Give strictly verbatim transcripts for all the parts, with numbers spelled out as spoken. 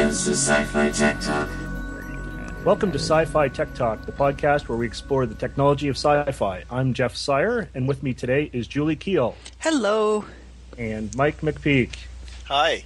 This is Sci-Fi Tech Talk. Welcome to Sci-Fi Tech Talk, the podcast where we explore the technology of sci-fi. I'm Jeff Sire, and with me today is Julie Keel. Hello. And Mike McPeak. Hi.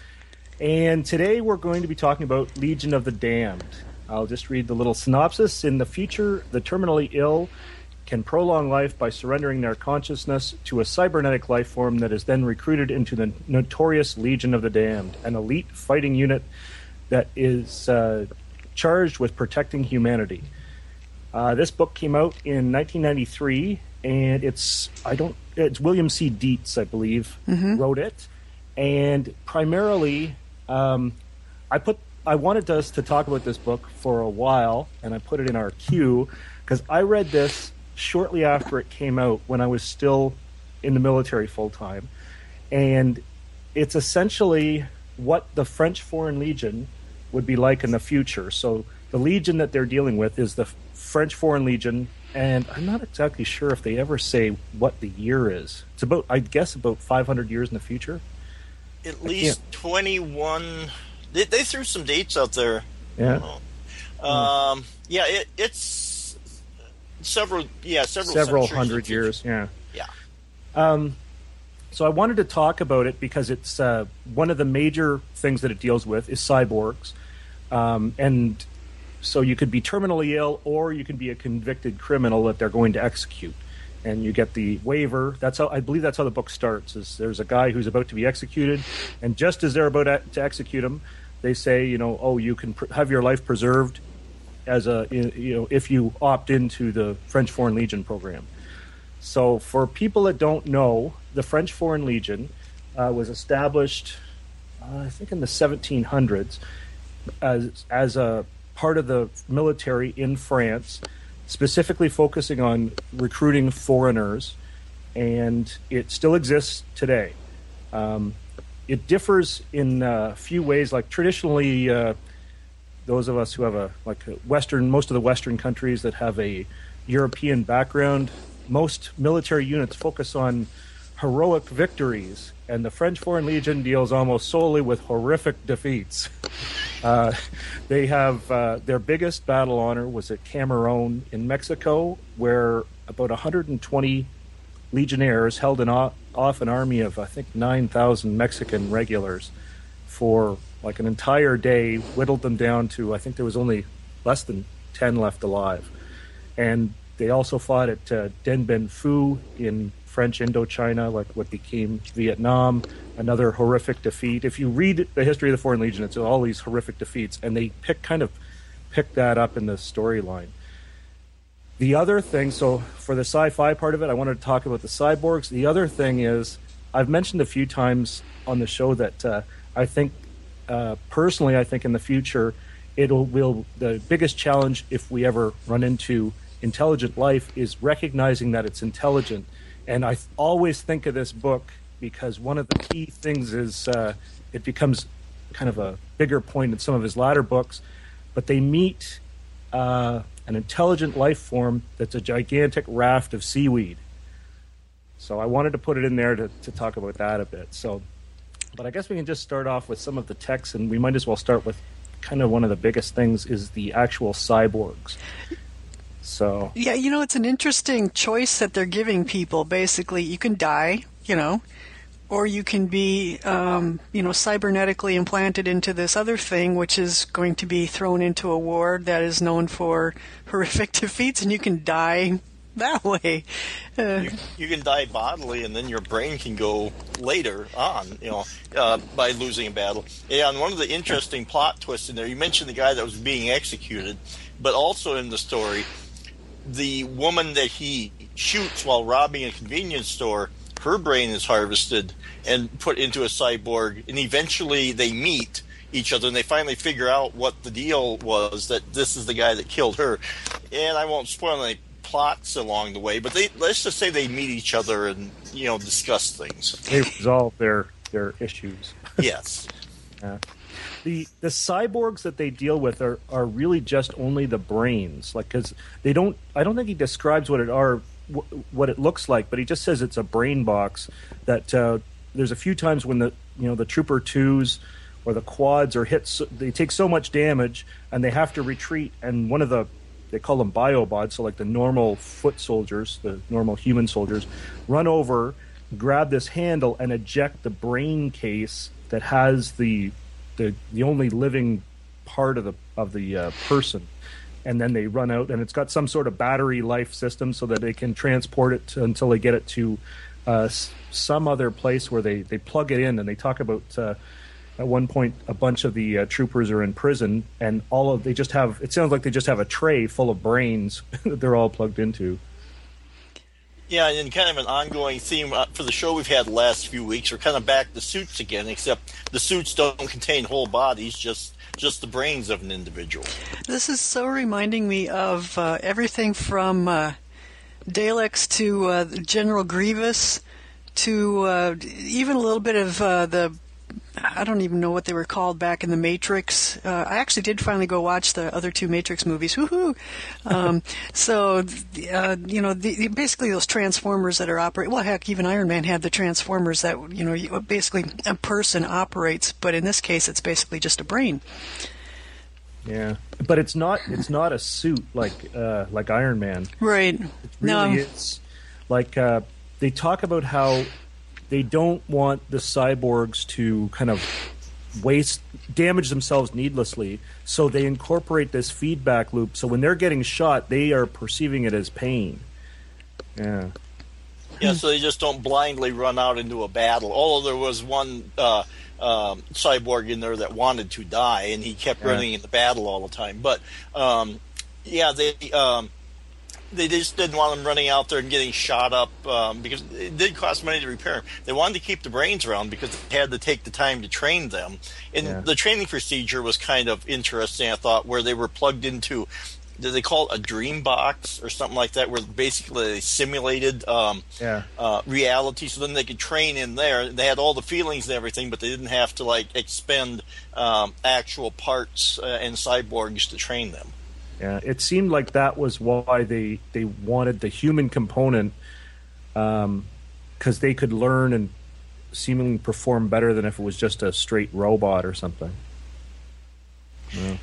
And today we're going to be talking about Legion of the Damned. I'll just read the little synopsis. In the future, the terminally ill can prolong life by surrendering their consciousness to a cybernetic life form that is then recruited into the notorious Legion of the Damned, an elite fighting unit that is uh, charged with protecting humanity. Uh, this book came out in nineteen ninety-three, and it's I don't it's William C. Dietz, I believe, mm-hmm. wrote it, and primarily um, I put I wanted us to talk about this book for a while, and I put it in our queue because I read this shortly after it came out when I was still in the military full time, and it's essentially what the French Foreign Legion would be like in the future. So the Legion that they're dealing with is the French Foreign Legion, and I'm not exactly sure if they ever say what the year is. It's about, I guess, about five hundred years in the future. At least twenty-one. They, they threw some dates out there. Yeah. Um, yeah, it, it's several. Yeah, several. Several hundred years. Yeah. Yeah. Um, so I wanted to talk about it because it's uh, one of the major things that it deals with is cyborgs, um, and so you could be terminally ill or you can be a convicted criminal that they're going to execute, and you get the waiver. That's how I believe that's how the book starts. Is there's a guy who's about to be executed, and just as they're about to execute him, they say, you know, oh, you can pr- have your life preserved as a you know if you opt into the French Foreign Legion program. So for people that don't know, the French Foreign Legion uh, was established, uh, I think, in the seventeen hundreds as as a part of the military in France, specifically focusing on recruiting foreigners, and it still exists today. Um, it differs in a few ways. Like traditionally, uh, those of us who have a like a Western, most of the Western countries that have a European background, most military units focus on heroic victories, and the French Foreign Legion deals almost solely with horrific defeats. Uh, they have uh, their biggest battle honor was at Cameroon in Mexico, where about one hundred twenty legionnaires held an off, off an army of, I think, nine thousand Mexican regulars for like an entire day, whittled them down to, I think there was only less than ten left alive. And they also fought at uh, Dien Bien Phu in French Indochina, like what became Vietnam, another horrific defeat. If you read the history of the Foreign Legion, it's all these horrific defeats, and they pick kind of pick that up in the storyline. The other thing, so for the sci-fi part of it, I wanted to talk about the cyborgs. The other thing is, I've mentioned a few times on the show that uh, I think, uh, personally, I think in the future, it'll will the biggest challenge if we ever run into intelligent life is recognizing that it's intelligent. And I th- always think of this book because one of the key things is uh, it becomes kind of a bigger point in some of his latter books, but they meet uh, an intelligent life form that's a gigantic raft of seaweed. So I wanted to put it in there to, to talk about that a bit. So, but I guess we can just start off with some of the text, and we might as well start with kind of one of the biggest things is the actual cyborgs. So yeah, you know, it's an interesting choice that they're giving people. Basically, you can die, you know, or you can be, um, you know, cybernetically implanted into this other thing, which is going to be thrown into a war that is known for horrific defeats, and you can die that way. Uh, you, you can die bodily, and then your brain can go later on, you know, uh, by losing a battle. Yeah, and one of the interesting plot twists in there, you mentioned the guy that was being executed, but also in the story, the woman that he shoots while robbing a convenience store, her brain is harvested and put into a cyborg, and eventually they meet each other, and they finally figure out what the deal was, that this is the guy that killed her. And I won't spoil any plots along the way, but they let's just say they meet each other and, you know, discuss things. They resolve their, their issues. Yes. Yeah. The the cyborgs that they deal with are, are really just only the brains, like because they don't. I don't think he describes what it are, wh- what it looks like, but he just says it's a brain box. That uh, there's a few times when the you know the Trooper twos or the quads are hit. So, they take so much damage, and they have to retreat. And one of the they call them biobots, so like the normal foot soldiers, the normal human soldiers, run over, grab this handle, and eject the brain case that has the the the only living part of the of the uh, person. And then they run out, and it's got some sort of battery life system so that they can transport it to, until they get it to uh, s- some other place where they, they plug it in. And they talk about uh, at one point a bunch of the uh, troopers are in prison, and all of they just have. It sounds like they just have a tray full of brains that they're all plugged into. Yeah, and kind of an ongoing theme for the show we've had the last few weeks. We're kind of back to suits again, except the suits don't contain whole bodies, just just the brains of an individual. This is so reminding me of uh, everything from uh, Daleks to uh, General Grievous to uh, even a little bit of uh, the, I don't even know what they were called back in the Matrix. Uh, I actually did finally go watch the other two Matrix movies. Woohoo! Um, so, uh, you know, the, basically those Transformers that are operating. Well, heck, even Iron Man had the Transformers that, you know, basically a person operates, but in this case, it's basically just a brain. Yeah, but it's not it's not a suit like uh, like Iron Man. Right. It really no. is. Like uh, they talk about how they don't want the cyborgs to kind of waste, damage themselves needlessly, so they incorporate this feedback loop. So when they're getting shot, they are perceiving it as pain. Yeah. Yeah, so they just don't blindly run out into a battle. Although there was one uh, um, cyborg in there that wanted to die, and he kept yeah. running in the battle all the time. But um, yeah, they. Um, They just didn't want them running out there and getting shot up um, because it did cost money to repair them. They wanted to keep the brains around because they had to take the time to train them. And yeah. the training procedure was kind of interesting, I thought, where they were plugged into, did they call it a dream box or something like that, where basically they simulated um, yeah. uh, reality, so then they could train in there. They had all the feelings and everything, but they didn't have to like expend um, actual parts uh, and cyborgs to train them. Yeah, it seemed like that was why they, they wanted the human component, because um, they could learn and seemingly perform better than if it was just a straight robot or something. Yeah,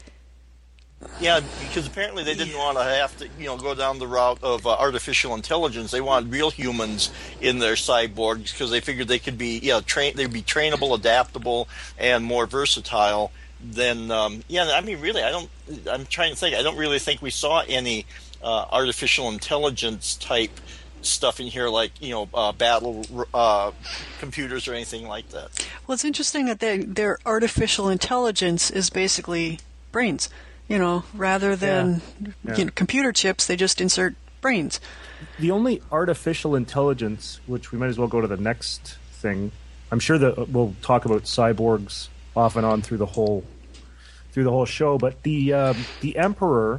yeah because apparently they didn't want to have to, you know, go down the route of uh, artificial intelligence. They wanted real humans in their cyborgs because they figured they could be, yeah, train. They'd be trainable, adaptable, and more versatile. Then, um, yeah, I mean, really, I don't, I'm trying to think, I don't really think we saw any uh, artificial intelligence type stuff in here, like, you know, uh, battle uh, computers or anything like that. Well, it's interesting that they, their artificial intelligence is basically brains, you know, rather than yeah. Yeah. You know, computer chips, they just insert brains. The only artificial intelligence, which we might as well go to the next thing, I'm sure that we'll talk about cyborgs off and on through the whole through the whole show, but the um, the Emperor,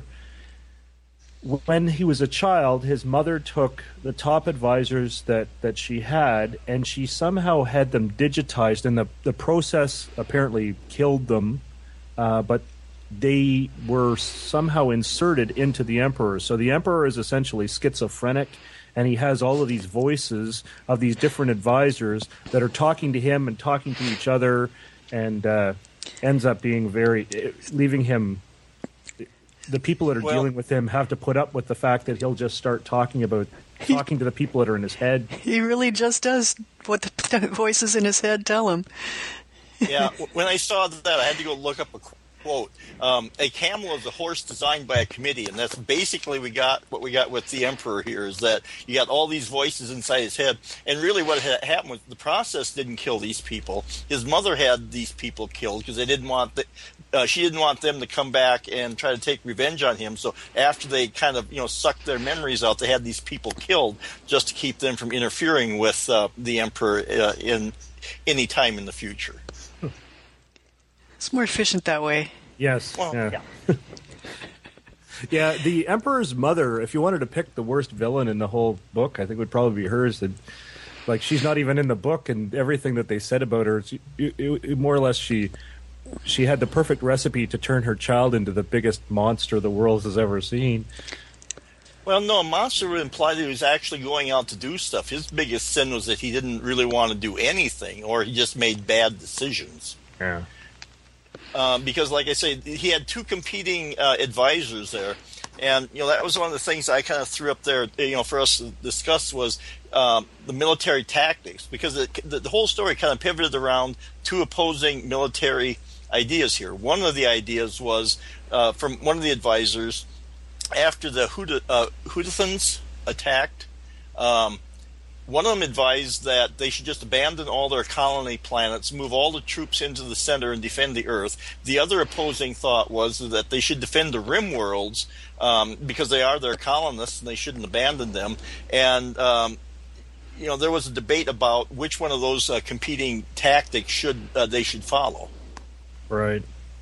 when he was a child, his mother took the top advisors that, that she had, and she somehow had them digitized, and the, the process apparently killed them, uh, but they were somehow inserted into the Emperor. So the Emperor is essentially schizophrenic, and he has all of these voices of these different advisors that are talking to him and talking to each other, and uh, ends up being very, leaving him, the people that are well, dealing with him have to put up with the fact that he'll just start talking about, talking to the people that are in his head. He really just does what the voices in his head tell him. Yeah, when I saw that, I had to go look up a quote. Um, a camel is a horse designed by a committee, and that's basically we got what we got with the Emperor here, is that you got all these voices inside his head, and really what had happened was the process didn't kill these people. His mother had these people killed because they didn't want the, uh, she didn't want them to come back and try to take revenge on him. So after they kind of, you know, sucked their memories out, they had these people killed just to keep them from interfering with uh, the Emperor uh, in any time in the future. It's more efficient that way. Yes. Well, yeah. yeah. Yeah, the Emperor's mother, if you wanted to pick the worst villain in the whole book, I think would probably be hers. And, like, she's not even in the book, and everything that they said about her, it, it, it, more or less she she had the perfect recipe to turn her child into the biggest monster the world has ever seen. Well, no, a monster would imply that he was actually going out to do stuff. His biggest sin was that he didn't really want to do anything, or he just made bad decisions. Yeah. Um, because, like I say, he had two competing uh, advisors there, and you know that was one of the things I kind of threw up there, you know, for us to discuss was um, the military tactics, because it, the, the whole story kind of pivoted around two opposing military ideas here. One of the ideas was uh, from one of the advisors after the Huda, uh, Houthans attacked. Um, One of them advised that they should just abandon all their colony planets, move all the troops into the center, and defend the Earth. The other opposing thought was that they should defend the rim worlds um, because they are their colonists and they shouldn't abandon them. And um, you know, there was a debate about which one of those uh, competing tactics should uh, they should follow. Right.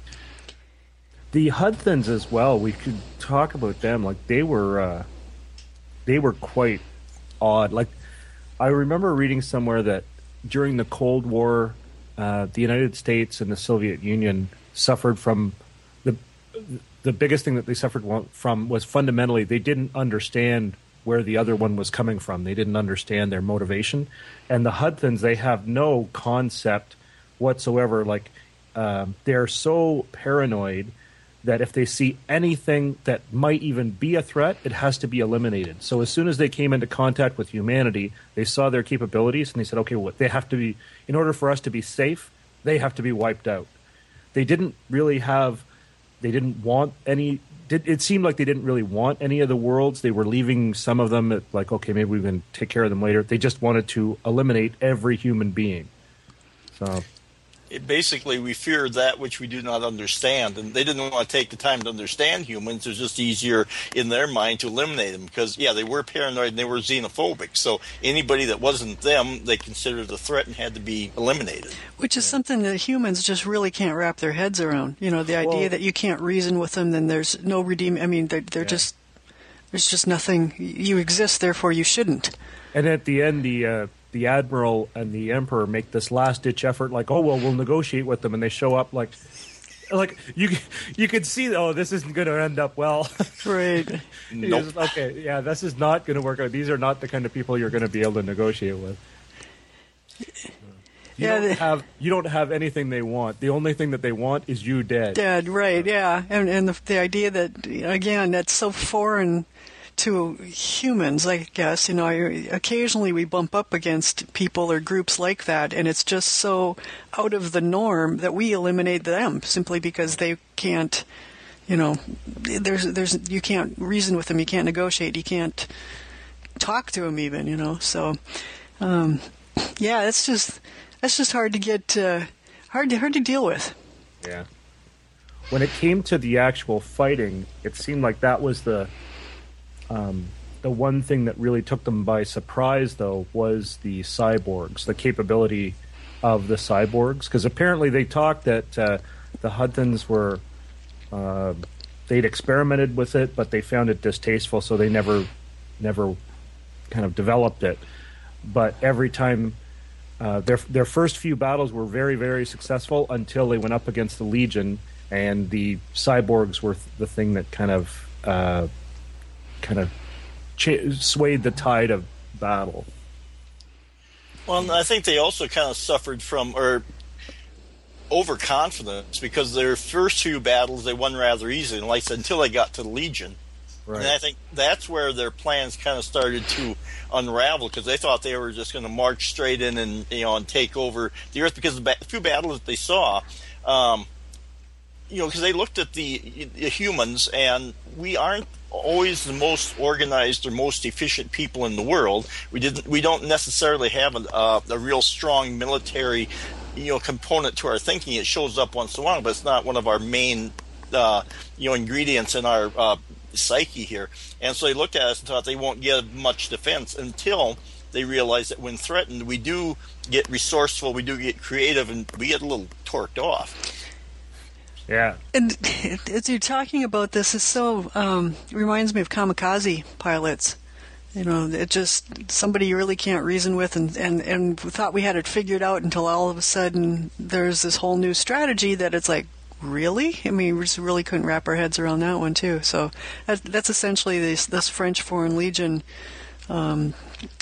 The Houthans as well. We could talk about them. Like they were, uh, they were quite odd. Like. I remember reading somewhere that during the Cold War, uh, the United States and the Soviet Union suffered from the the biggest thing that they suffered from was fundamentally they didn't understand where the other one was coming from. They didn't understand their motivation. And the Houthans, they have no concept whatsoever. Like um, they're so paranoid that if they see anything that might even be a threat, it has to be eliminated. So as soon as they came into contact with humanity, they saw their capabilities and they said, okay, well, they have to be, in order for us to be safe, they have to be wiped out. They didn't really have, they didn't want any, did, it seemed like they didn't really want any of the worlds. They were leaving some of them at like, okay, maybe we can take care of them later. They just wanted to eliminate every human being. So... It basically, we fear that which we do not understand, and they didn't want to take the time to understand humans. It was just easier in their mind to eliminate them because, yeah, they were paranoid and they were xenophobic. So anybody that wasn't them, they considered a threat and had to be eliminated. Which is something that humans just really can't wrap their heads around. You know, the idea well, that you can't reason with them, then there's no redeem. I mean, they're, they're yeah. just there's just nothing. You exist, therefore you shouldn't. And at the end, the. Uh... the Admiral and the Emperor make this last-ditch effort, like, oh, well, we'll negotiate with them, and they show up like, like you you could see, oh, this isn't going to end up well. Right. Nope. Just, okay, yeah, this is not going to work out. These are not the kind of people you're going to be able to negotiate with. You yeah, don't the, have you don't have anything they want. The only thing that they want is you dead. Dead, right? Yeah, and and the, the idea that again that's so foreign to humans, I guess. You know, occasionally we bump up against people or groups like that, and it's just so out of the norm that we eliminate them simply because they can't. You know, there's there's you can't reason with them, you can't negotiate, you can't talk to them even. You know, so um, yeah, it's just. That's just hard to get, uh, hard to hard to deal with. Yeah. When it came to the actual fighting, it seemed like that was the, um, the one thing that really took them by surprise. Though was the cyborgs, the capability of the cyborgs, because apparently they talked that uh, the Houthans were, uh, they'd experimented with it, but they found it distasteful, so they never, never, kind of developed it. But every time. Uh, their their first few battles were very, very successful until they went up against the Legion, and the cyborgs were th- the thing that kind of uh, kind of cha- swayed the tide of battle. Well, I think they also kind of suffered from or overconfidence because their first few battles they won rather easily, and like I said, until they got to the Legion. Right. And I think that's where their plans kind of started to unravel because they thought they were just going to march straight in and you know and take over the Earth because the ba- few battles that they saw, um, you know, because they looked at the, the humans and we aren't always the most organized or most efficient people in the world. We didn't. We don't necessarily have a, uh, a real strong military, you know, component to our thinking. It shows up once in a while, but it's not one of our main, uh, you know, ingredients in our uh, psyche here. And so they looked at us and thought they won't get much defense until they realize that when threatened, we do get resourceful, we do get creative, and we get a little torqued off. Yeah. And as you're talking about this, it's so um, it reminds me of kamikaze pilots. You know, it just somebody you really can't reason with, and, and, and we thought we had it figured out until all of a sudden there's this whole new strategy that it's like, really? I mean, we just really couldn't wrap our heads around that one, too. So that's, that's essentially this, this French Foreign Legion um,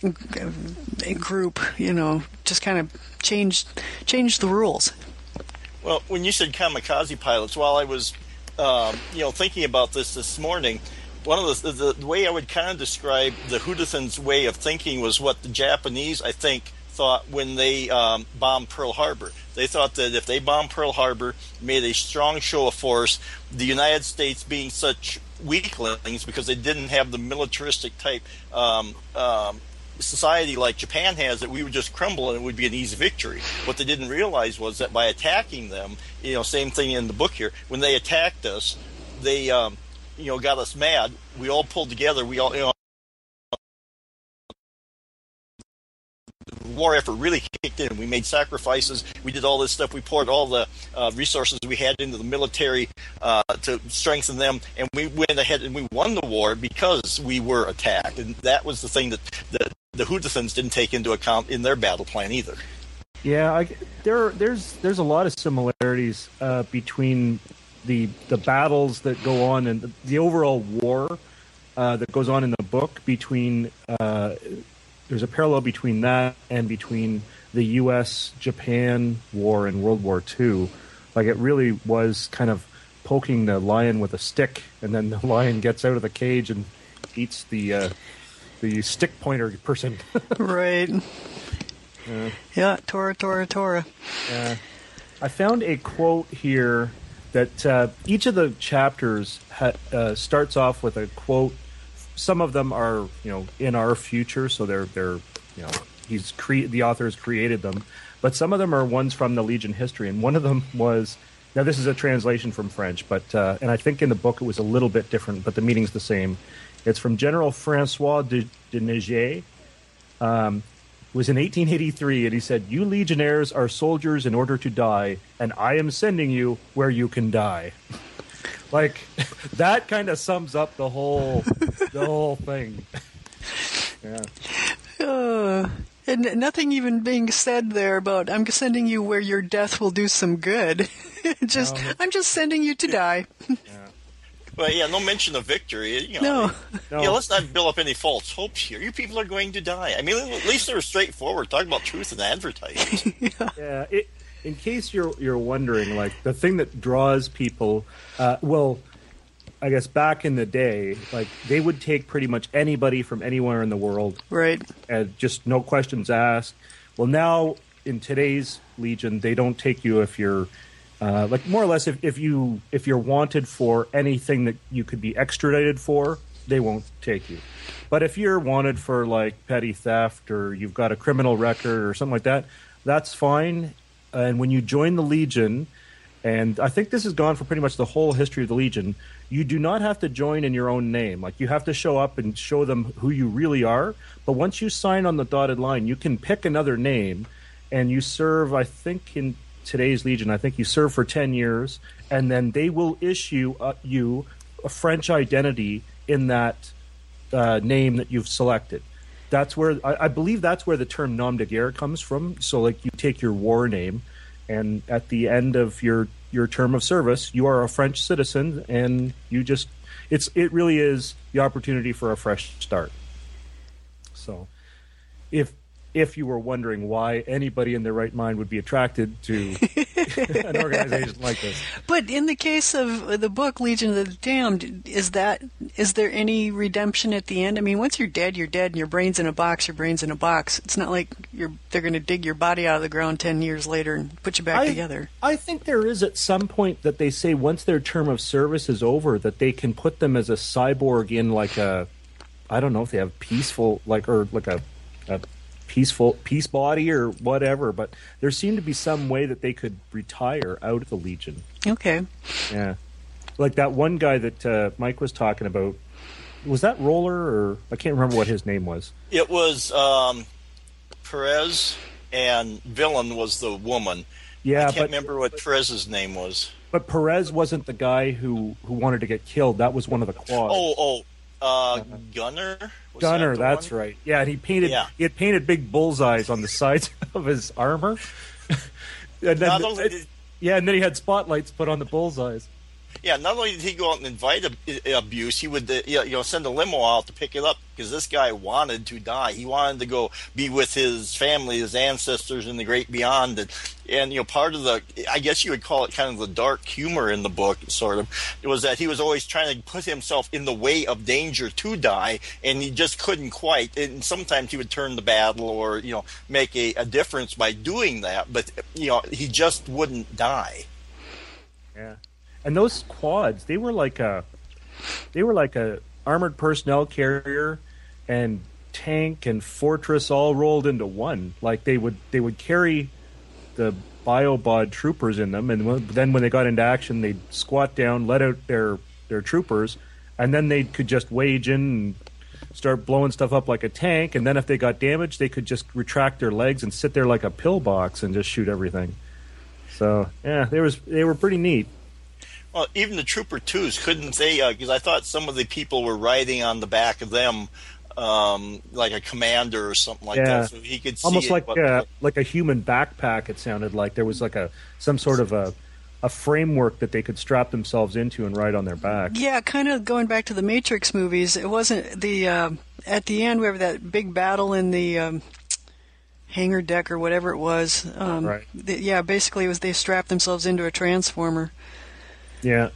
group, you know, just kind of changed changed the rules. Well, when you said kamikaze pilots, while I was, um, you know, thinking about this this morning, one of the, the the way I would kind of describe the Houthis' way of thinking was what the Japanese, I think, thought when they um, bombed Pearl Harbor. They thought that if they bombed Pearl Harbor, made a strong show of force, the United States being such weaklings because they didn't have the militaristic type um, um, society like Japan has, that we would just crumble and it would be an easy victory. What they didn't realize was that by attacking them, you know, same thing in the book here, when they attacked us, they, um, you know, got us mad. We all pulled together. We all, you know, the war effort really kicked in. We made sacrifices. We did all this stuff. We poured all the uh, resources we had into the military uh, to strengthen them, and we went ahead and we won the war because we were attacked. And that was the thing that the, the Houthis didn't take into account in their battle plan either. Yeah, I, there there's there's a lot of similarities uh, between the the battles that go on and the, the overall war uh, that goes on in the book between. Uh, There's a parallel between that and between the U S Japan war in World War Two. Like, it really was kind of poking the lion with a stick, and then the lion gets out of the cage and eats the uh, the stick pointer person. Right. Uh, yeah, Tora, Tora, Tora. Uh, I found a quote here that uh, each of the chapters ha- uh, starts off with a quote. Some of them are, you know, in our future, so they're they're, you know, he's cre- the author has created them, but some of them are ones from the Legion history, and one of them was, now this is a translation from French, but uh, and I think in the book it was a little bit different, but the meaning's the same. It's from General Francois de, de Neiger. Um, it was in eighteen eighty-three, and he said, "You legionnaires are soldiers in order to die, and I am sending you where you can die." Like, that kind of sums up the whole the whole thing. Yeah. Uh, and nothing even being said there about, I'm sending you where your death will do some good. just, no. I'm just sending you to die. Yeah. Well, yeah, no mention of victory. You know, no. no. You know, let's not build up any false hopes here. You people are going to die. I mean, at least they were straightforward, talking about truth in advertising. yeah. yeah it, In case you're you're wondering, like, the thing that draws people, uh, well, I guess back in the day, like, they would take pretty much anybody from anywhere in the world, right? And just no questions asked. Well, now in today's Legion, they don't take you if you're, uh, like, more or less if, if you if you're wanted for anything that you could be extradited for, they won't take you. But if you're wanted for, like, petty theft, or you've got a criminal record or something like that, that's fine. And when you join the Legion, and I think this has gone for pretty much the whole history of the Legion, you do not have to join in your own name. Like, you have to show up and show them who you really are. But once you sign on the dotted line, you can pick another name, and you serve, I think in today's Legion, I think you serve for ten years, and then they will issue uh, you a French identity in that uh, name that you've selected. That's where I, I believe that's where the term nom de guerre comes from. So, like, you take your war name, and at the end of your, your term of service, you are a French citizen, and you just it's it really is the opportunity for a fresh start. So, if if you were wondering why anybody in their right mind would be attracted to an organization like this. But in the case of the book Legion of the Damned, is that is there any redemption at the end? I mean, once you're dead, you're dead, and your brain's in a box. Your brain's in a box. It's not like you're they're going to dig your body out of the ground ten years later and put you back I, together. I think there is at some point that they say once their term of service is over, that they can put them as a cyborg in, like, a, I don't know if they have peaceful, like, or like a, a peaceful peace body or whatever, but there seemed to be some way that they could retire out of the Legion. Okay. Yeah. Like that one guy that uh, Mike was talking about, was that Roller, or I can't remember what his name was. It was um, Perez, and Villain was the woman. Yeah, I can't but, remember what Perez's name was. But Perez wasn't the guy who, who wanted to get killed. That was one of the Quads. Oh, oh. Uh, Gunner? Was Gunner, that that's one? right. Yeah, and he painted Yeah. he had painted big bullseyes on the sides of his armor. and then, Not only did, yeah, and then he had spotlights put on the bullseyes. Yeah, not only did he go out and invite ab- abuse, he would uh, you know send a limo out to pick it up because this guy wanted to die. He wanted to go be with his family, his ancestors in the great beyond. And, and you know, part of the, I guess you would call it kind of the dark humor in the book, sort of, it was that he was always trying to put himself in the way of danger to die, and he just couldn't quite. And sometimes he would turn the battle or, you know, make a, a difference by doing that, but, you know, he just wouldn't die. Yeah. And those quads, they were like a, they were like a armored personnel carrier and tank and fortress all rolled into one. Like they would, they would carry the Biobod troopers in them, and then when they got into action, they'd squat down, let out their their troopers, and then they could just wage in and start blowing stuff up like a tank. And then if they got damaged, they could just retract their legs and sit there like a pillbox and just shoot everything. So yeah, they was they were pretty neat. Well, even the Trooper twos, couldn't they? Because uh, I thought some of the people were riding on the back of them, um, like a commander or something like yeah. that, so he could see almost it, like but, uh, like a human backpack. It sounded like there was like a some sort of a a framework that they could strap themselves into and ride on their back. Yeah, kind of going back to the Matrix movies. It wasn't the uh, at the end we have that big battle in the um, hangar deck or whatever it was. Um, right. The, yeah, basically it was they strapped themselves into a transformer. Yeah.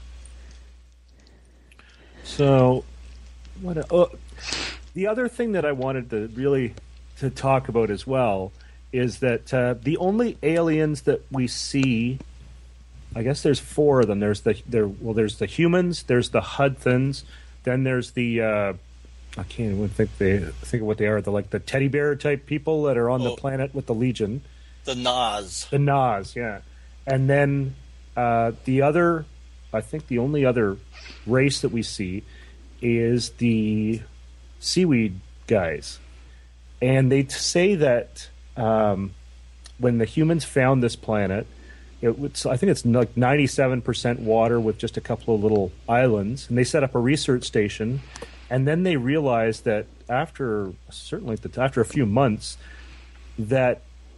So, what? Uh, the other thing that I wanted to really to talk about as well is that uh, the only aliens that we see, I guess there's four of them. There's the there. Well, there's the humans. There's the Hudthans. Then there's the uh, I can't even think they think of what they are. The like the teddy bear type people that are on oh, the planet with the Legion. The Nas. The Nas, yeah. And then uh, the other. I think the only other race that we see is the seaweed guys. And they say that um, when the humans found this planet, it was, I think it's like ninety-seven percent water with just a couple of little islands. And they set up a research station. And then they realized that after, certainly after a few months, that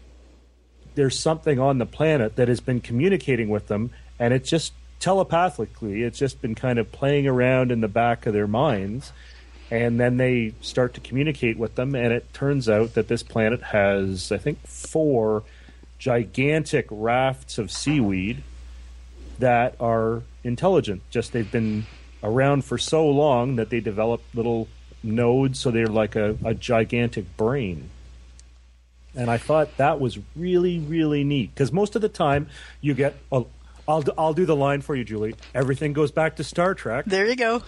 there's something on the planet that has been communicating with them. And it just telepathically, it's just been kind of playing around in the back of their minds, and then they start to communicate with them, and it turns out that this planet has, I think, four gigantic rafts of seaweed that are intelligent. Just they've been around for so long that they develop little nodes, so they're like a, a gigantic brain. And I thought that was really, really neat, because most of the time you get a I'll I'll do the line for you, Julie. Everything goes back to Star Trek. There you go.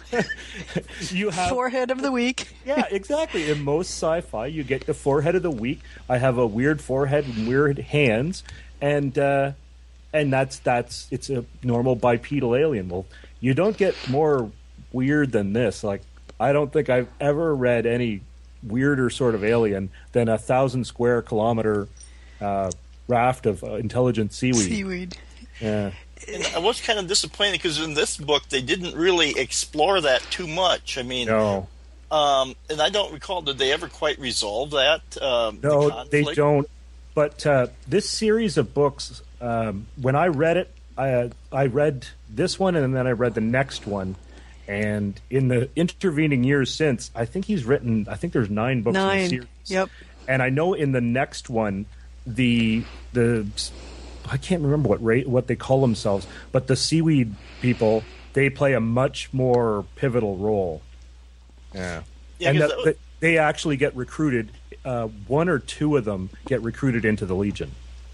You have forehead of the week. Yeah, exactly. In most sci-fi, you get the forehead of the week. I have a weird forehead and weird hands, and uh, and that's that's it's a normal bipedal alien. Well, you don't get more weird than this. Like, I don't think I've ever read any weirder sort of alien than a thousand square kilometer uh, raft of uh, intelligent seaweed. Seaweed. Yeah. And I was kind of disappointed because in this book they didn't really explore that too much. I mean, no. Um, and I don't recall, did they ever quite resolve that? Um, no, the they don't. But uh, this series of books, um, when I read it, I, uh, I read this one and then I read the next one. And in the intervening years since, I think he's written, I think there's nine books nine. in the series. Yep. And I know in the next one, the the I can't remember what rate, what they call themselves, but the seaweed people, they play a much more pivotal role. Yeah, yeah and that, that, that they actually get recruited. Uh, one or two of them get recruited into the Legion.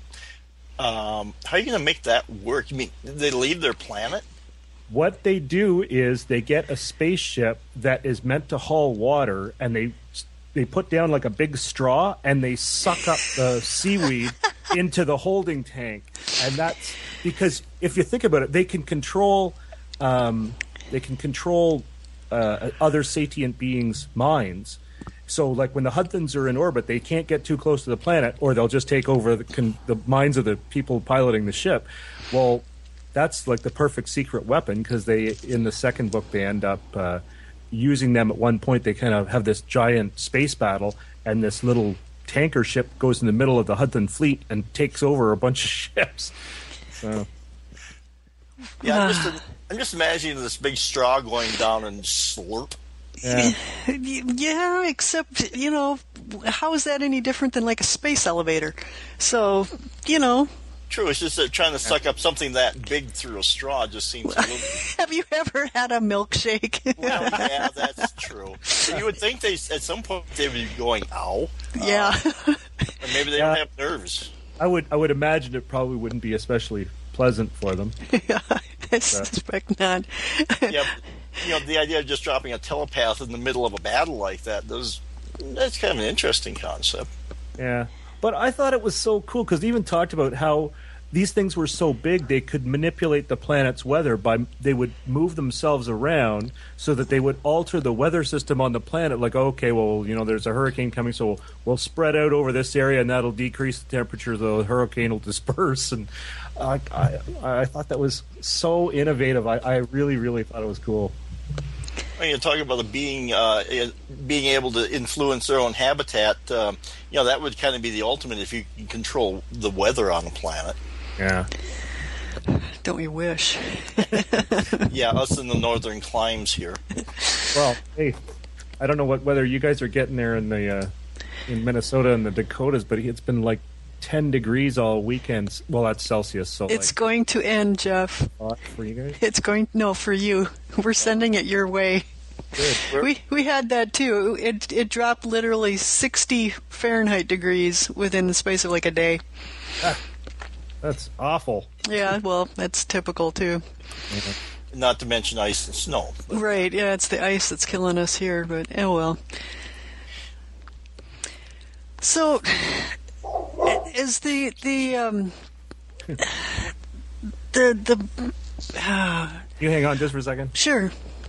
Um, how are you going to make that work? You mean did they leave their planet? What they do is they get a spaceship that is meant to haul water, and they they put down like a big straw, and they suck up the seaweed into the holding tank. And that's because if you think about it, they can control um, they can control uh, other sentient beings' minds. So, like when the Hudthans are in orbit, they can't get too close to the planet, or they'll just take over the, con- the minds of the people piloting the ship. Well, that's like the perfect secret weapon, because they in the second book they end up uh, using them at one point. They kind of have this giant space battle, and this little tanker ship goes in the middle of the Hudson fleet and takes over a bunch of ships. So, Yeah, I'm just, I'm just imagining this big straw going down and slurp. Yeah. Yeah, except, you know, how is that any different than like a space elevator? So, you know. True, it's just that trying to suck up something that big through a straw just seems a little... Have you ever had a milkshake? Well, yeah, that's true. You would think they, at some point they would be going, ow. Yeah. Uh, or maybe they Yeah. don't have nerves. I would I would imagine it probably wouldn't be especially pleasant for them. Yeah, I suspect not. Yeah, but, you know, the idea of just dropping a telepath in the middle of a battle like that, those, that's kind of an interesting concept. Yeah. But I thought it was so cool because they even talked about how these things were so big they could manipulate the planet's weather by they would move themselves around so that they would alter the weather system on the planet. Like, okay, well, you know, there's a hurricane coming, so we'll, we'll spread out over this area, and that'll decrease the temperature. The hurricane will disperse. And I, I, I thought that was so innovative. I, I really, really thought it was cool. When you're talking about the being uh, being able to influence their own habitat, um, you know, that would kind of be the ultimate if you can control the weather on a planet. Yeah. Don't we wish? Yeah, us in the northern climes here. Well, hey, I don't know what weather you guys are getting there in the uh, in Minnesota and the Dakotas, but it's been like ten degrees all weekend. Well, that's Celsius, so It's like going to end, Jeff. hot for you guys. It's going no for you. We're sending it your way. Good. We we had that too. It it dropped literally sixty Fahrenheit degrees within the space of like a day. Ah, that's awful. Yeah, well, that's typical too. Not to mention ice and snow. But Right, yeah, it's the ice that's killing us here, but oh well. So, is the the um the the uh, You hang on just for a second. sure.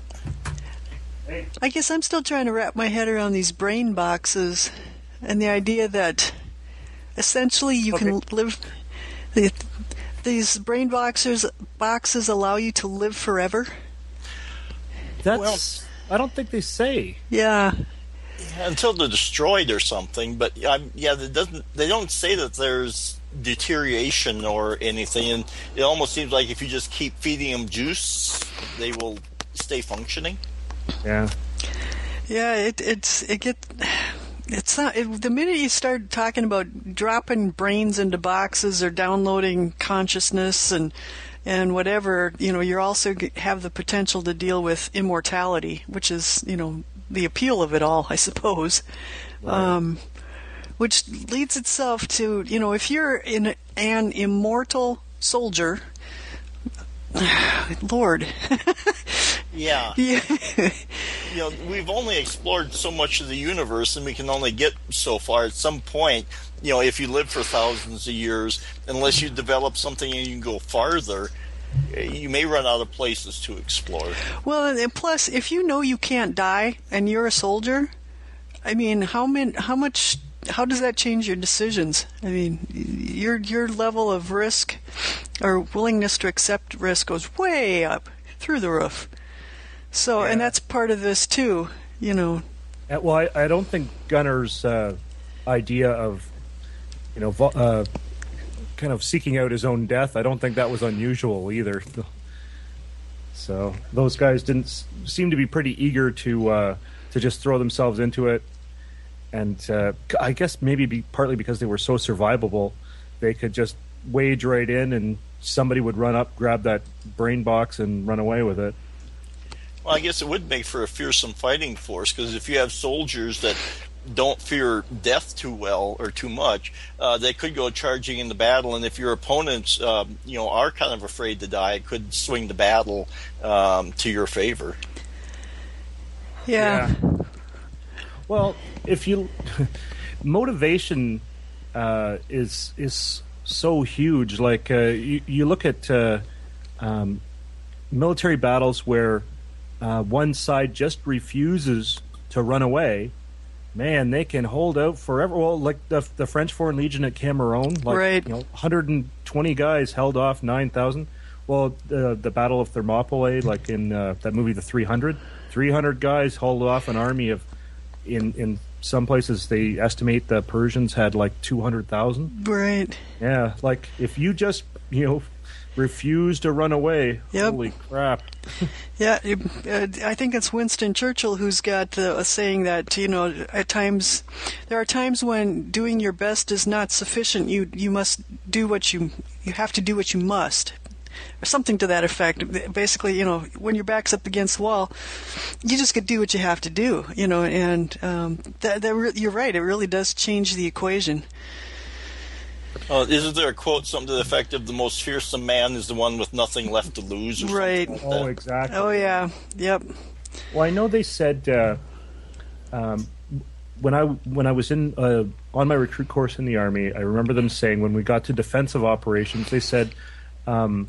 I guess I'm still trying to wrap my head around these brain boxes and the idea that essentially you can Okay. live. The, these brain boxes boxes allow you to live forever. That's I don't think they say. Yeah. until they're destroyed or something. But um, yeah, they doesn't. They don't say that there's deterioration or anything, and it almost seems like if you just keep feeding them juice, they will stay functioning. Yeah. Yeah, it it's it get it's not it, the minute you start talking about dropping brains into boxes or downloading consciousness and and whatever, you know, you're also g- have the potential to deal with immortality, which is, you know, the appeal of it all, I suppose. Right. Um, which leads itself to, you know, if you're in an immortal soldier, Lord. Yeah. Yeah. You know, we've only explored so much of the universe, and we can only get so far. At some point, you know, if you live for thousands of years, unless you develop something and you can go farther, you may run out of places to explore. Well, and plus, if you know you can't die and you're a soldier, I mean, how many, how much, how does that change your decisions? I mean, your your level of risk or willingness to accept risk goes way up through the roof. So, and Yeah. that's part of this too, you know. Uh, Well, I, I don't think Gunner's uh, idea of, you know, vo- uh, kind of seeking out his own death, I don't think that was unusual either. So those guys didn't s- seem to be pretty eager to uh, to just throw themselves into it. And uh, c- I guess maybe be partly because they were so survivable, they could just wage right in and somebody would run up, grab that brain box, and run away with it. Well, I guess it would make for a fearsome fighting force, because if you have soldiers that don't fear death too well or too much, uh, they could go charging into battle, and if your opponents, um, you know, are kind of afraid to die, it could swing the battle um, to your favor. Yeah. Well, if you motivation uh, is is so huge. Like uh, you, you look at uh, um, military battles where uh, one side just refuses to run away. Man, they can hold out forever. Well, like the the French Foreign Legion at Cameroon, like Right. you know, one hundred twenty guys held off nine thousand. Well, the the Battle of Thermopylae, like in uh, that movie, The three hundred, three hundred guys held off an army of. In in some places, they estimate the Persians had like two hundred thousand. Right. Yeah, like if you just you know refuse to run away. Yep. Holy crap. Yeah, it, uh, I think it's Winston Churchill who's got uh, a saying that, you know, at times, there are times when doing your best is not sufficient. You you must do what you, you have to do what you must. Or something to that effect. Basically, you know, when your back's up against the wall, you just could do what you have to do, you know, and um, that, that re- you're right, it really does change the equation. Uh, isn't there a quote, something to the effect of the most fearsome man is the one with nothing left to lose? Or Right. Like Oh, exactly. Oh, yeah. Yep. Well, I know they said uh, um, when I when I was in uh, on my recruit course in the Army, I remember them saying when we got to defensive operations, they said um,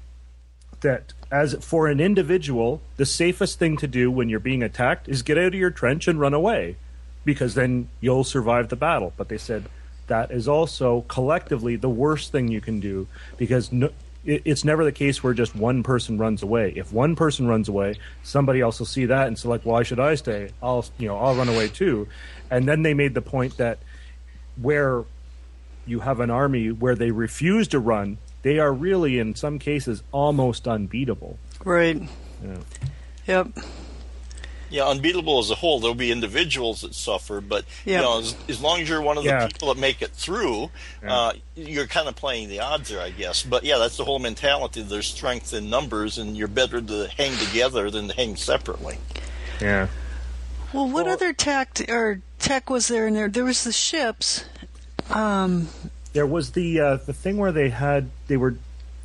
that as for an individual, the safest thing to do when you're being attacked is get out of your trench and run away, because then you'll survive the battle. But they said that is also collectively the worst thing you can do, because no, it, it's never the case where just one person runs away. If one person runs away, somebody else will see that and say, like, why should I stay? I'll, you know, I'll run away too. And then they made the point that where you have an army where they refuse to run, they are really, in some cases, almost unbeatable. Right. Yeah. Yep. Yeah, unbeatable as a whole. There'll be individuals that suffer, but Yeah. you know, as, as long as you're one of the Yeah. people that make it through, Yeah. uh, you're kind of playing the odds there, I guess. But yeah, that's the whole mentality. There's strength in numbers, and you're better to hang together than to hang separately. Yeah. Well, what Well- other tech or tech was there in there? There was the ships. Um, There was the uh, the thing where they had they were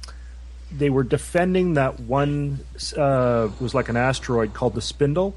they were defending that one uh, it was like an asteroid called the Spindle,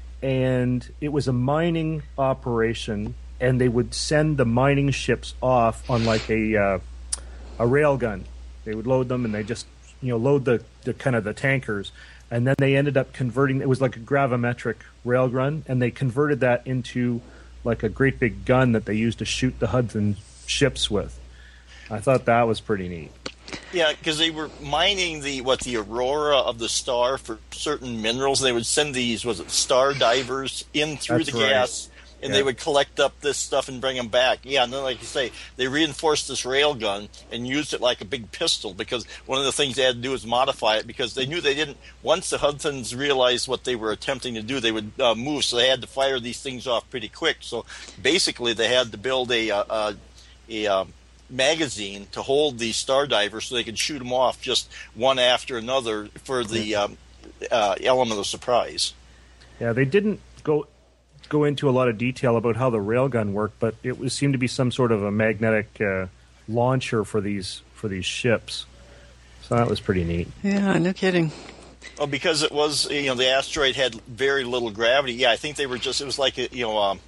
and it was a mining operation, and they would send the mining ships off on like a uh, a rail gun. They would load them, and they just you know load the, the kind of the tankers, and then they ended up converting. It was like a gravimetric rail gun, and they converted that into like a great big gun that they used to shoot the Hudson ships with. I thought that was pretty neat. Yeah, because they were mining the what the aurora of the star for certain minerals. They would send these was it star divers in through That's the right. gas, and Yeah. they would collect up this stuff and bring them back. Yeah, and then like you say, they reinforced this rail gun and used it like a big pistol, because one of the things they had to do was modify it, because they knew they didn't. Once the Hudsons realized what they were attempting to do, they would uh, move, so they had to fire these things off pretty quick. So basically, they had to build a a, a, a um, magazine to hold these star divers so they could shoot them off just one after another for the um, uh, element of surprise. Yeah, they didn't go go into a lot of detail about how the railgun worked, but it was, seemed to be some sort of a magnetic uh, launcher for these for these ships. So that was pretty neat. yeah, no kidding. Well, because it was, you know, the asteroid had very little gravity. Yeah, I think they were just, it was like a, you know, um,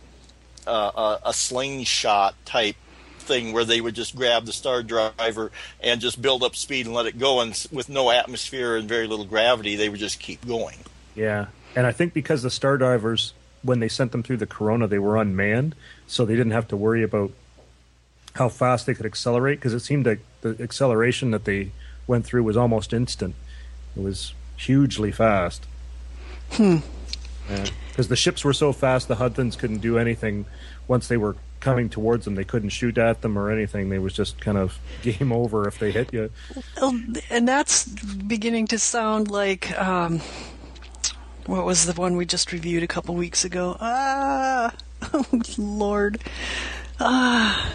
uh, a, a slingshot type thing where they would just grab the star driver and just build up speed and let it go, and with no atmosphere and very little gravity, they would just keep going. Yeah, and I think because the star divers, when they sent them through the Corona, they were unmanned, so they didn't have to worry about how fast they could accelerate, because it seemed like the acceleration that they went through was almost instant. It was hugely fast. Hmm. Because the ships were so fast, the Hudsons couldn't do anything. Once they were coming towards them, they couldn't shoot at them or anything. They was just kind of game over if they hit you. Well, and that's beginning to sound like um, what was the one we just reviewed a couple weeks ago? Ah, oh, Lord. Ah.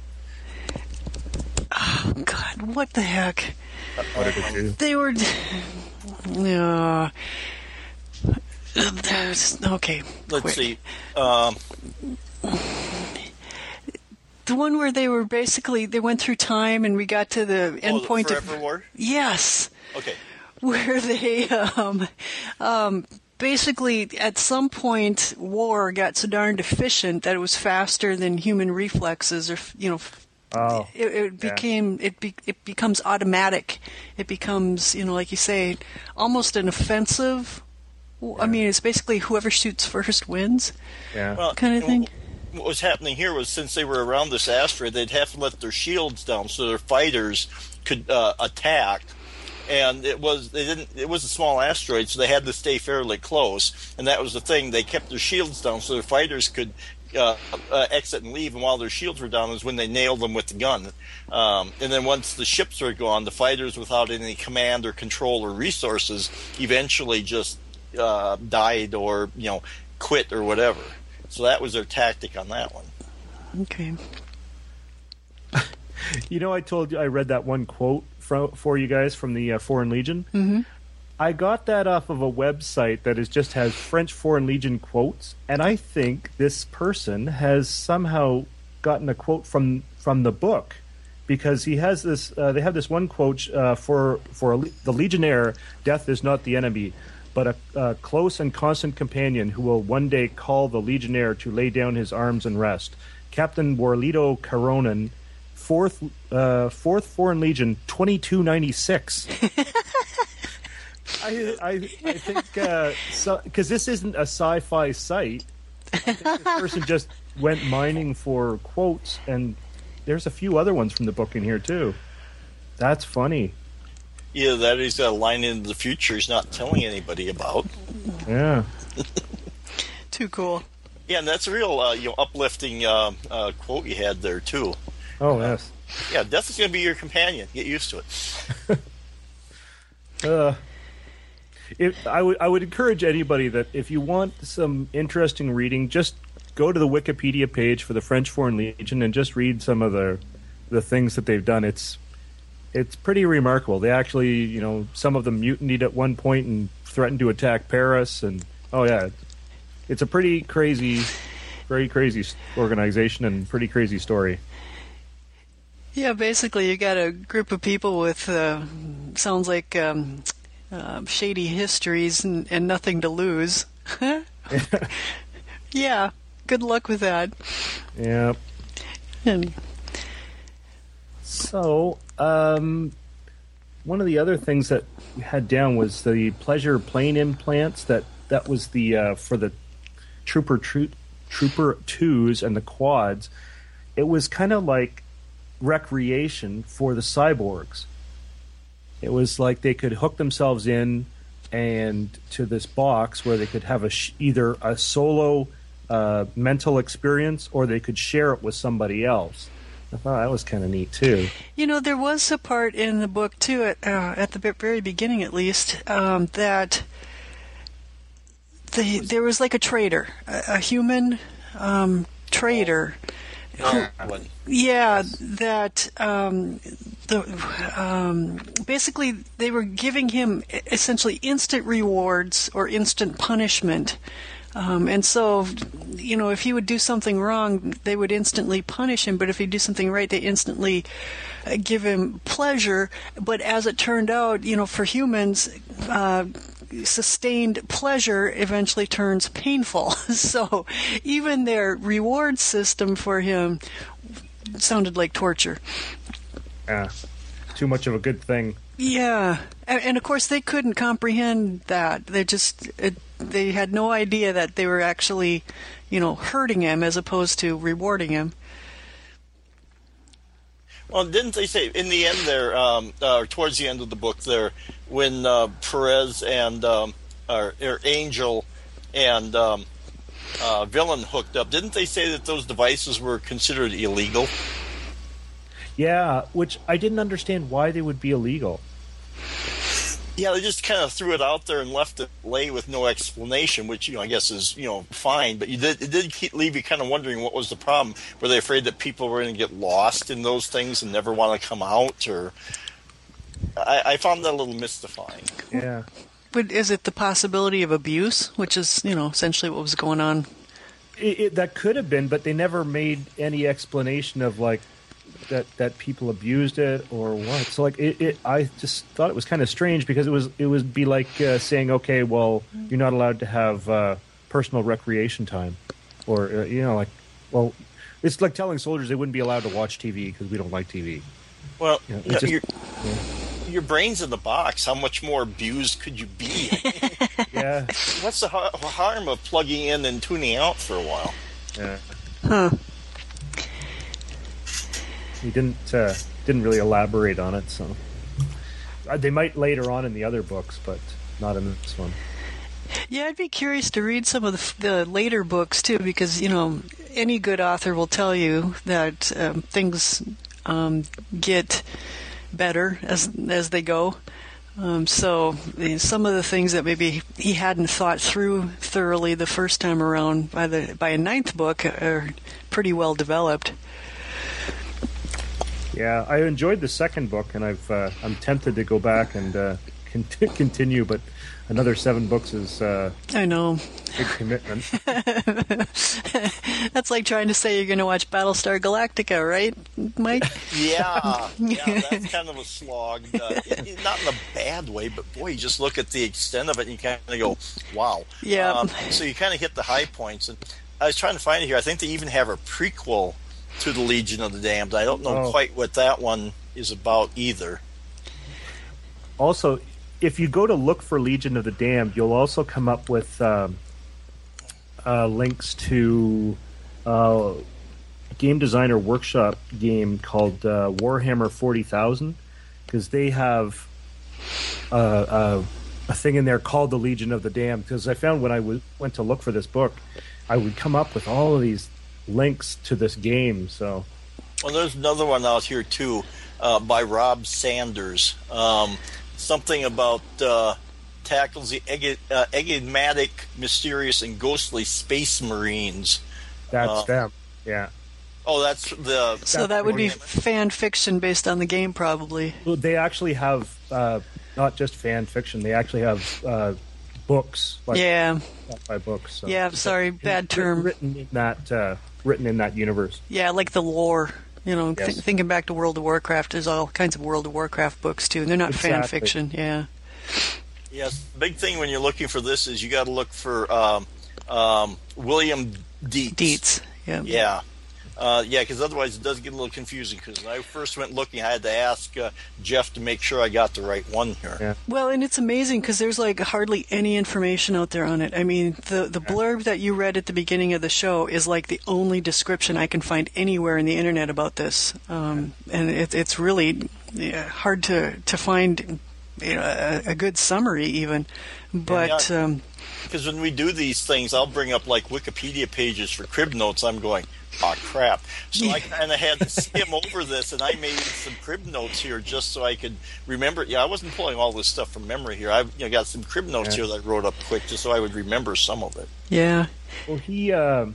Oh, God, what the heck? What did it do? They were. Yeah. Okay. Let's quick. see. Um, The one where they were basically they went through time and we got to the end oh, point Forever of War? yes, Okay. where they um, um, basically at some point war got so darned efficient that it was faster than human reflexes, or you know. Oh, It, it yeah. became it be, it becomes automatic. It becomes, you know, like you say, almost an offensive. I mean, it's basically whoever shoots first wins, Yeah. Well, kind of thing. What was happening here was, since they were around this asteroid, they'd have to let their shields down so their fighters could uh, attack. And it was they didn't. It was a small asteroid, so they had to stay fairly close. And that was the thing. They kept their shields down so their fighters could uh, uh, exit and leave, and while their shields were down is when they nailed them with the gun. Um, and then once the ships were gone, the fighters without any command or control or resources eventually just uh, died or, you know, quit or whatever. So that was their tactic on that one. Okay. You know, I told you I read that one quote for, for you guys from the uh, Foreign Legion. Mm-hmm. I got that off of a website that is just has French Foreign Legion quotes, and I think this person has somehow gotten a quote from from the book, because he has this. Uh, they have this one quote uh, for for a, the Legionnaire: "Death is not the enemy, but a, a close and constant companion who will one day call the Legionnaire to lay down his arms and rest." Captain Warlito Caronin, fourth uh, fourth Foreign Legion, twenty-two ninety-six. I, I I think because uh, so, this isn't a sci-fi site, I think this person just went mining for quotes, and there's a few other ones from the book in here too. That's funny. Yeah, that he's got a line into the future he's not telling anybody about. Yeah. Too cool. Yeah, and that's a real uh, you know uplifting uh, uh, quote you had there too. Oh yes. Yeah, death is going to be your companion. Get used to it. uh. If, I would I would encourage anybody that if you want some interesting reading, just go to the Wikipedia page for the French Foreign Legion and just read some of the the things that they've done. It's it's pretty remarkable. They actually, you know, some of them mutinied at one point and threatened to attack Paris. And oh yeah, it's a pretty crazy, very crazy organization and pretty crazy story. Yeah, basically you got a group of people with uh, sounds like. Um, Uh, shady histories and, and nothing to lose. Yeah, good luck with that. Yeah. And, so, um, one of the other things that we had down was the pleasure plane implants. That that was the uh, for the Trooper tro- Trooper twos and the quads. It was kind of like recreation for the cyborgs. It was like they could hook themselves in and to this box where they could have a sh- either a solo uh, mental experience, or they could share it with somebody else. I thought that was kind of neat too. You know, there was a part in the book too, at uh, at the very beginning at least, um, that the there was like a trader, a, a human um, trader. Who, yeah, that um, the um, basically they were giving him essentially instant rewards or instant punishment, um, and so you know if he would do something wrong, they would instantly punish him. But if he'd do something right, they instantly uh, give him pleasure. But as it turned out, you know, for humans. Uh, sustained pleasure eventually turns painful. So even their reward system for him sounded like torture. Yeah, too much of a good thing. Yeah, and, and of course they couldn't comprehend that. They just it, they had no idea that they were actually, you know, hurting him as opposed to rewarding him. Well, didn't they say in the end there, um, uh, towards the end of the book there, when uh, Perez and um, or, or Angel and um, uh, Villain hooked up, didn't they say that those devices were considered illegal? Yeah, which I didn't understand why they would be illegal. Yeah, they just kind of threw it out there and left it lay with no explanation, which, you know, I guess is, you know, fine. But you did, it did keep, leave you kind of wondering what was the problem. Were they afraid that people were going to get lost in those things and never want to come out? Or I, I found that a little mystifying. Yeah. But is it the possibility of abuse, which is, you know, essentially what was going on? It, it, that could have been, but they never made any explanation of, like, that that people abused it or what. So like it, it I just thought it was kind of strange because it was it would be like uh, saying, okay, well, you're not allowed to have uh, personal recreation time, or uh, you know, like, well, it's like telling soldiers they wouldn't be allowed to watch T V because we don't like T V. Well, you know, you know, just, your, yeah. your brain's in the box. How much more abused could you be? Yeah. What's the har- harm of plugging in and tuning out for a while? Yeah. Huh. He didn't uh, didn't really elaborate on it, so uh, they might later on in the other books, but not in this one. Yeah, I'd be curious to read some of the, the later books too, because you know, any good author will tell you that um, things um, get better as as they go. Um, so some of the things that maybe he hadn't thought through thoroughly the first time around by the by a ninth book are pretty well developed. Yeah, I enjoyed the second book, and I've uh, I'm tempted to go back and uh, cont- continue, but another seven books is uh, I know big commitment. That's like trying to say you're going to watch Battlestar Galactica, right, Mike? Yeah, yeah, that's kind of a slog. Uh, it, it, not in a bad way, but boy, you just look at the extent of it, and you kind of go, "Wow." Yeah. Um, so you kind of hit the high points, and I was trying to find it here. I think they even have a prequel to the Legion of the Damned. I don't know oh. quite what that one is about either. Also, if you go to look for Legion of the Damned, you'll also come up with um, uh, links to uh, a game designer workshop game called uh, Warhammer forty thousand, because they have uh, uh, a thing in there called the Legion of the Damned. Because I found when I w- went to look for this book, I would come up with all of these links to this game. So, well, there's another one out here too, uh, by Rob Sanders. Um, something about uh, tackles the eg- uh, enigmatic, mysterious, and ghostly space marines. that's Uh, them. Yeah. Oh, that's the. So that would be fan fiction based on the game, probably. Well, they actually have uh, not just fan fiction. They actually have uh, books. Like, Yeah. by books. So. Yeah, sorry, bad term. Written in that uh, written in that universe. Yeah, like the lore. You know, Yes. th- thinking back to World of Warcraft, there's all kinds of World of Warcraft books too, and they're not fan Exactly. fiction. Yeah. Yes, the big thing when you're looking for this is you got to look for um, um, William Dietz. Dietz. Yeah. Yeah. Uh, yeah, because otherwise it does get a little confusing. Because when I first went looking, I had to ask uh, Jeff to make sure I got the right one here. Yeah. Well, and it's amazing because there's like hardly any information out there on it. I mean, the the blurb that you read at the beginning of the show is like the only description I can find anywhere in the internet about this, um, and it, it's really yeah, hard to to find you know, a, a good summary even. But Yeah. um, Because when we do these things, I'll bring up like Wikipedia pages for crib notes. I'm going, oh crap! So I kind of had to skim over this, and I made some crib notes here just so I could remember. Yeah, I wasn't pulling all this stuff from memory here. I've you know, got some crib notes Yeah. here that I wrote up quick just so I would remember some of it. yeah, Well, he. Um,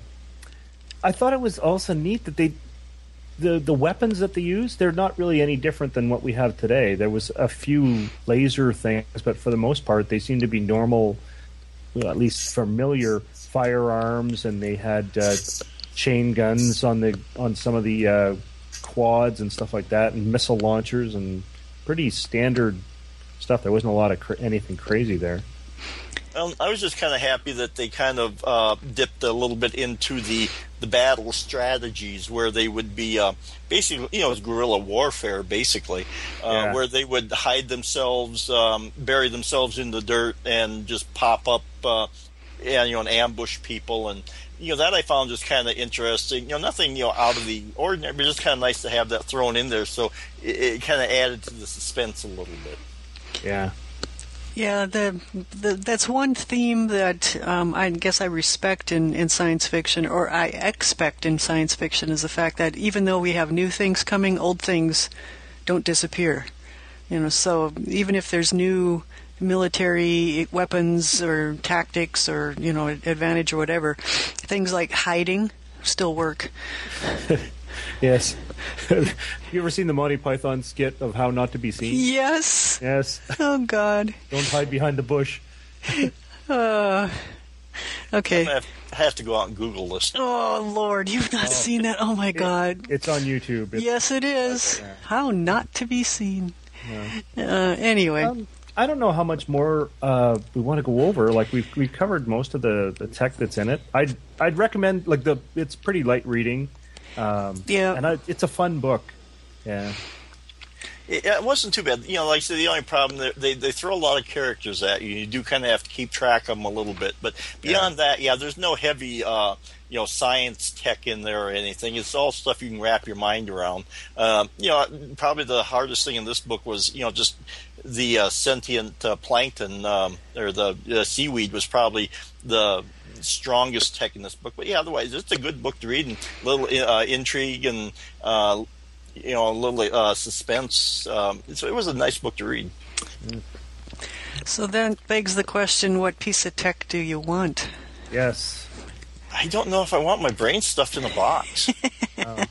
I thought it was also neat that they, the the weapons that they use, they're not really any different than what we have today. There was a few laser things, but for the most part, they seem to be normal, well, at least familiar firearms, and they had uh, chain guns on the on some of the uh, quads and stuff like that, and missile launchers and pretty standard stuff. There wasn't a lot of cra- anything crazy there. Um, I was just kind of happy that they kind of uh, dipped a little bit into the, the battle strategies where they would be uh, basically, you know, it was guerrilla warfare, basically, uh, Yeah. where they would hide themselves, um, bury themselves in the dirt, and just pop up, uh, and you know, and ambush people, and you know that I found just kind of interesting. You know, nothing you know out of the ordinary, but just kind of nice to have that thrown in there. So it, it kind of added to the suspense a little bit. Yeah. yeah. The, the that's one theme that um, I guess I respect in, in science fiction, or I expect in science fiction, is the fact that even though we have new things coming, old things don't disappear. You know, so even if there's new military weapons or tactics or you know advantage or whatever, things like hiding still work. Yes. You ever seen the Monty Python skit of How Not to Be Seen? Yes. Yes. Oh God. Don't hide behind the bush. Uh, okay. I have, I have to go out and Google this. Oh Lord, you've not seen that? Oh my God. It's on YouTube. It's, Yes, it is. Yeah. How not to be seen. Uh, anyway. um, I don't know how much more uh, we want to go over. Like we've we've covered most of the, the tech that's in it. I'd I'd recommend like the it's pretty light reading. Um, Yeah. And I, it's a fun book. Yeah. It, it wasn't too bad. You know, like I said, the only problem, they, they, they throw a lot of characters at you. You do kind of have to keep track of them a little bit. But beyond that, yeah, there's no heavy, uh, you know, science tech in there or anything. It's all stuff you can wrap your mind around. Um, you know, probably the hardest thing in this book was, you know, just the uh, sentient uh, plankton um, or the uh, seaweed was probably the strongest tech in this book. But yeah, otherwise, it's a good book to read, and a little uh, intrigue and uh, you know, a little uh, suspense. Um, so it was a nice book to read. So then begs the question: what piece of tech do you want? Yes. I don't know if I want my brain stuffed in a box. um,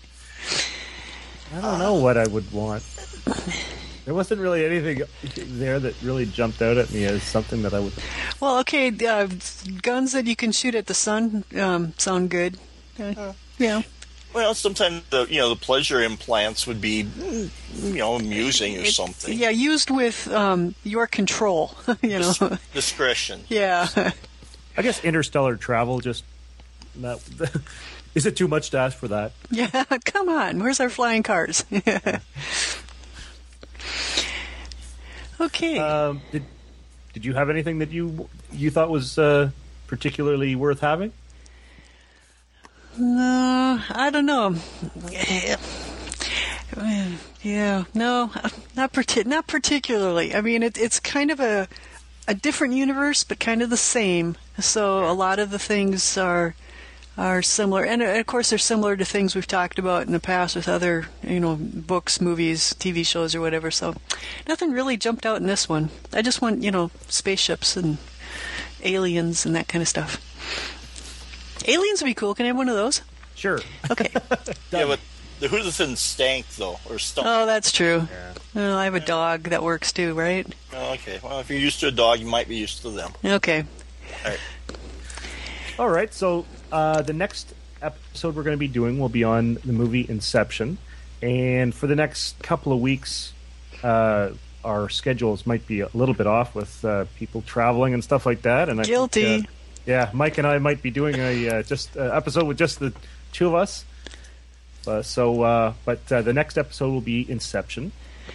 I don't know what I would want. There wasn't really anything there that really jumped out at me as something that I would... Well, okay, uh, guns that you can shoot at the sun um, sound good. Uh, uh, yeah. Well, sometimes the you know the pleasure implants would be you know amusing or it, something. Yeah, used with um, your control. You know, Dis- discretion. Yeah. I guess interstellar travel just that is it too much to ask for that? Yeah, come on. Where's our flying cars? Okay. Um, did did you have anything that you you thought was uh, particularly worth having? No, I don't know. Yeah, no, not parti- not particularly. I mean, it, it's kind of a a different universe, but kind of the same. So a lot of the things are are similar, and of course they're similar to things we've talked about in the past with other, you know, books, movies, T V shows, or whatever. So nothing really jumped out in this one. I just want, you know, spaceships and aliens and that kind of stuff. Aliens would be cool. Can I have one of those? Sure. Okay. Yeah, but the Hootherton stank though, or stunk. Oh, that's true. Yeah. Well, I have a dog that works too, right? Oh, okay. Well, if you're used to a dog, you might be used to them. Okay. All right. All right. So uh, the next episode we're going to be doing will be on the movie Inception, and for the next couple of weeks, uh, our schedules might be a little bit off with uh, people traveling and stuff like that. And I Guilty. think, uh, yeah, Mike and I might be doing a uh, just uh, episode with just the two of us. Uh, so, uh, but uh, the next episode will be Inception.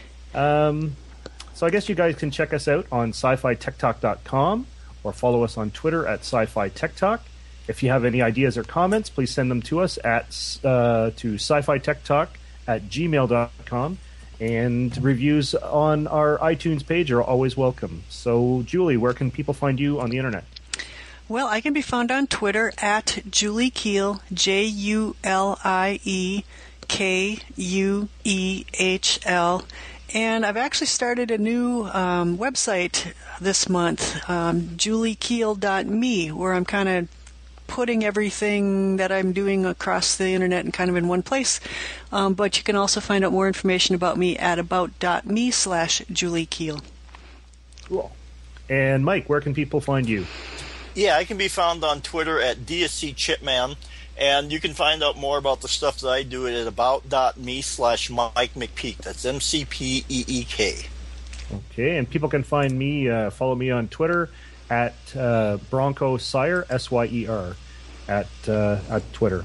Um, so I guess you guys can check us out on sci fi tech talk dot com or follow us on Twitter at sci fi tech talk. If you have any ideas or comments, please send them to us at uh, to sci fi tech talk at gmail dot com. And reviews on our iTunes page are always welcome. So, Julie, where can people find you on the internet? Well, I can be found on Twitter at Julie Kuehl, J U L I E K U E H L. And I've actually started a new um, website this month, um, julie kuehl dot me, where I'm kind of putting everything that I'm doing across the internet and kind of in one place. Um, but you can also find out more information about me at about.me slash Julie Kuehl. Cool. And Mike, where can people find you? Yeah, I can be found on Twitter at D S C Chipman, and you can find out more about the stuff that I do at about.me slash Mike McPeak. That's M C P E E K. Okay, and people can find me, uh, follow me on Twitter at uh, Bronco Sire, S Y E R, at, uh, at Twitter.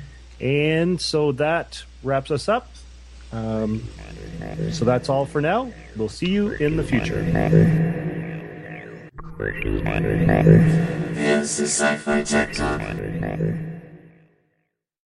And so that wraps us up. Um, so that's all for now. We'll see you in the future. It's the Sci-Fi Tech Talk.